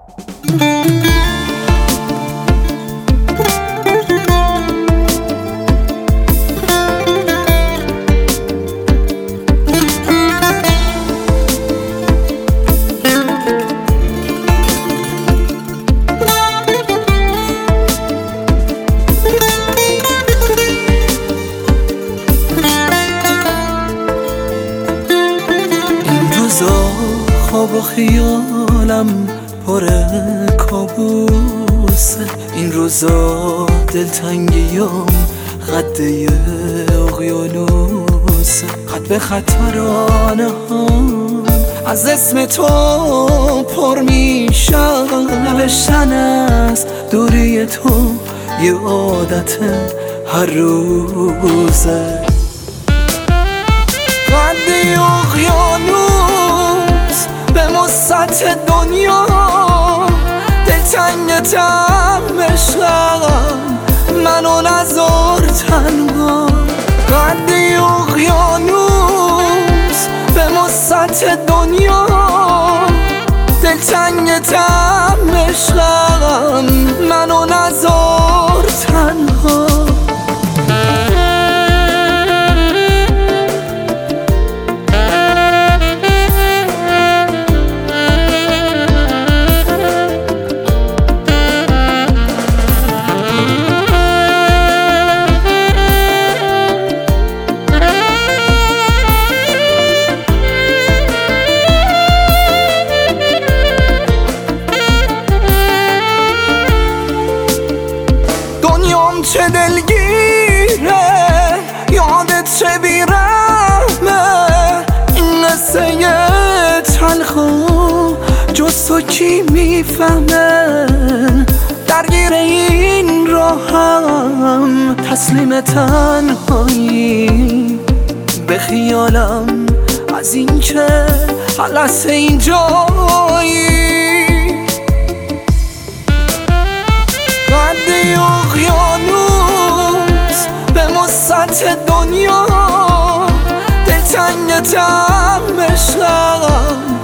خواب و خیالم پر کابوسه، این روزا دلتنگیام خطه اقیانوسه. خط به خط ترانه هم از اسم تو پر میشم، نوشتن از دوری تو یه عادت هر روزه. خطه اقیانوس به وسط دنیا، دلتنگتم عشقم منو نذار تنها. خطه اقیانوس به وسط دنیا، دلتنگتم عشقم منو نذار تنها. چه دلگیره، یادت چه بیرمه، این قصه تلخو جز تو کی میفهمه. درگیر این راهم تسلیم تنهایی، به خیالم از این که خلاص اینجایی. خطه اقیانوس به وسط دنیا، دلتنگتم عشقم